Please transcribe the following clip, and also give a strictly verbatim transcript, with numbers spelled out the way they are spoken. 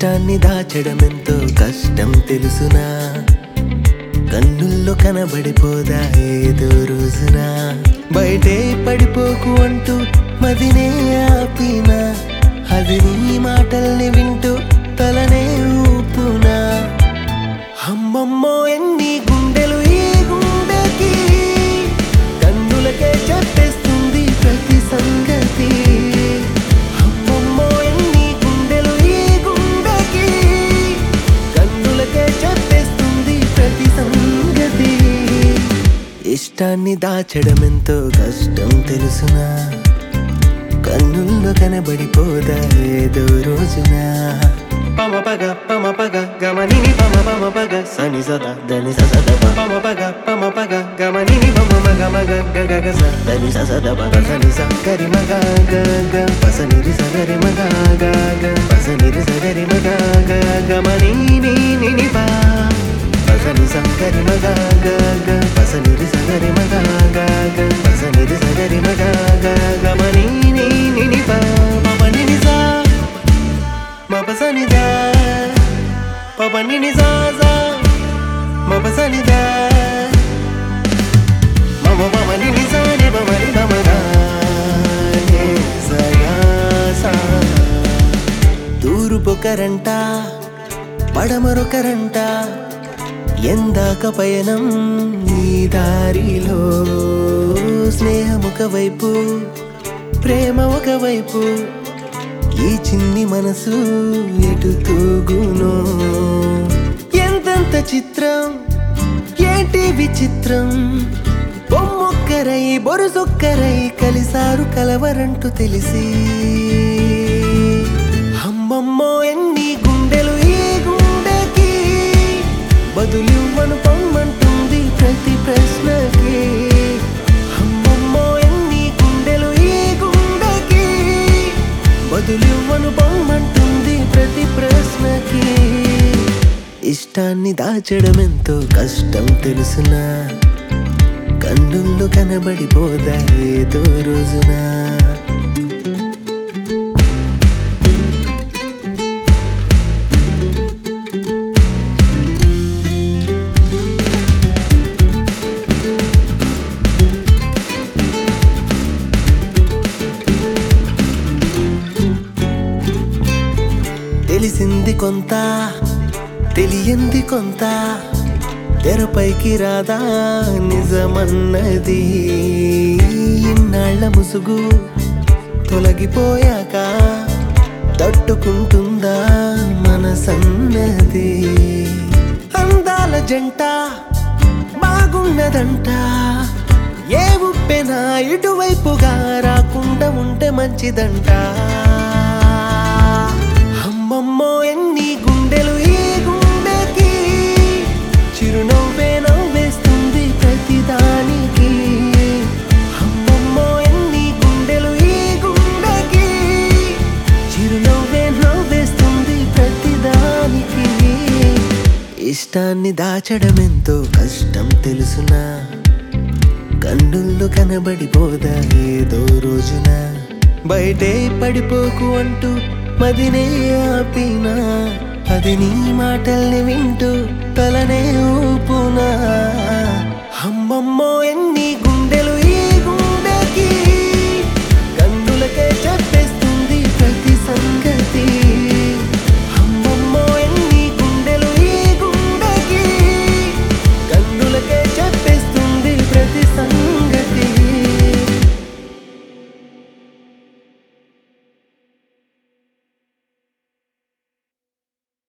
ఇష్టాన్ని దాచడమెంతో కష్టం తెలుసునా, కన్నుల్లో కనబడిపోదా ఏదో రోజున. బయటే పడిపోకు అంటూ మదినే ఆపినా, అది నీ మాటల్ని వింటూ తలనే ఊపునా. అమ్మమ్మో ఎన్ని గుండెలు ఈ గుండెకి, కన్నులకే చెప్పేస్తుంది ప్రతి సంగతి. అమ్మమ్మో ఎన్ని గుండెలు ఈ గుండెకి, కన్నులకే చెప్పేస్తుంది ప్రతి సంగతి. ఇష్టాన్ని దాచడమెంతో కష్టం తెలుసునా, కన్నుల్లో కనబడిపోదా ఏదో రోజున. పమ పగ పమ పగ గమనిని పమ పమ పగ సని సద దని సద పమ పగ పమ పగ గమనిని పమ మగ మగ గగ గ స దని సద పగ సని స గరి మగ గ గ పసని రి స గరి మగ గ గ పసని రి స గరి మగ గ గమనిని ని ని ప పసని స గరి మగ గ గ పసని రి స గరి మగ గ గ పసని రి స గరి మగ గ గమనిని ని ని ప పని ని స మపసనిదా పపని సాజా మపసనిదా మమ పమని నిసాని పమని పమగా సయాసా. తూర్పుకరంట పడమరొకరంట, ఎందాక పయనం ఈ దారిలో. స్నేహం ఒకవైపు ప్రేమ ఒకవైపు, ఈ చిన్ని మనసు ఎటు తూగునో. ఎంతెంత చిత్రం ఏంటి విచిత్రం, బొమ్మొక్కరై బొరుసొక్కరై కలిసారు కలవరంటూ తెలిసి. అమ్మమ్మో ఎన్ని గుండెలు ఈ గుండెకి, బదులివ్వను పొమ్మంటుంది ప్రతి ప్రశ్నకి. బదులివ్వను బొమ్మంటుంది ప్రతి ప్రశ్నకి. ఇష్టాన్ని దాచడమెంతో కష్టం తెలుసునా, కన్నుల్లో కనబడిపోదా ఏదో రోజున. తెలిసింది కొంత తెలియంది కొంత, తెరపైకి రాదా నిజమన్నది. ఇన్నాళ్ల ముసుగు తొలగిపోయాక తట్టుకుంటుందా మనసన్నది. అందాల జంట బాగున్నదంట, ఏ ఉప్పెనా ఇటువైపుగా రాకుండా ఉంటే మంచిదంట. అమ్మమ్మో ఎన్ని గుండెలు ఈ గుండెకి, చిరునవ్వే నవ్వేస్తుంది ప్రతిదానికి. అమ్మమ్మో ఎన్ని గుండెలు ఈ గుండెకి, చిరునవ్వే నవ్వేస్తుంది ప్రతిదానికి. ఇష్టాన్ని దాచడమెంతో కష్టం తెలుసునా, కన్నుల్లో కనబడిపోదా ఏదో రోజున. బయటే పడిపోకు అంటూ మదినే ఆపినా, అది నీ మాటల్ని వింటూ తలనే